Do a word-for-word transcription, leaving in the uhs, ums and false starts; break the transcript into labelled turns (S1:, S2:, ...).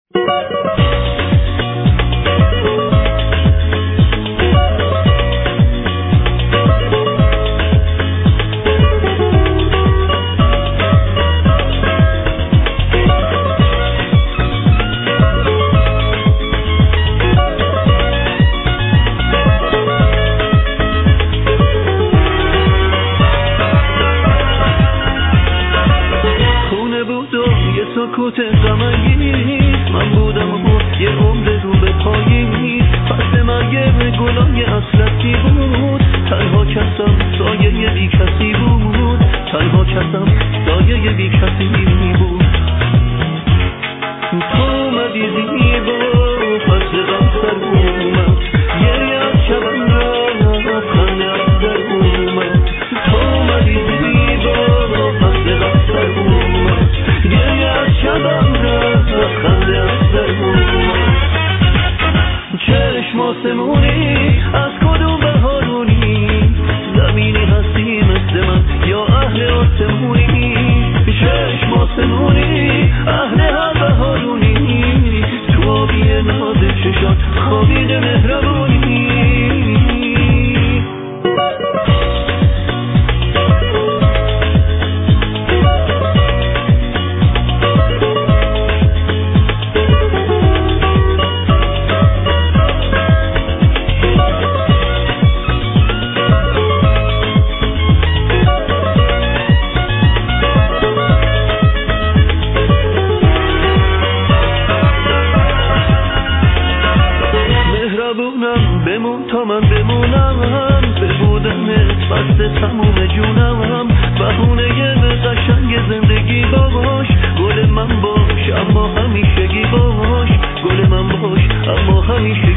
S1: سکوت غم‌انگیز من بودم و یه عمر رو به پاییز فصل مرگ گلای اصلتی بود تنها کسم سایه بی کسی بود تنها کسم سایه بی کسی بود تو اومدی زیبا فصل غم سر اومد گریه از شبم را خنده از در اومد تو اومدی زیبا فصل غم سر اومد گریه از شبم را خنده از در اومد چشم آسمونی از کدوم بهارونی زمینی هستی مثل من یا اهل آسمونی چشم آسمونی اهل هر بهارونی تو آبی ناز چشات خوابیده مهربونی بمون تا من بمونم ببودمت بسته تموم جونم بهونه قشنگ زندگی باش گل من باش اما همیشگی باش گل من باش اما همیشه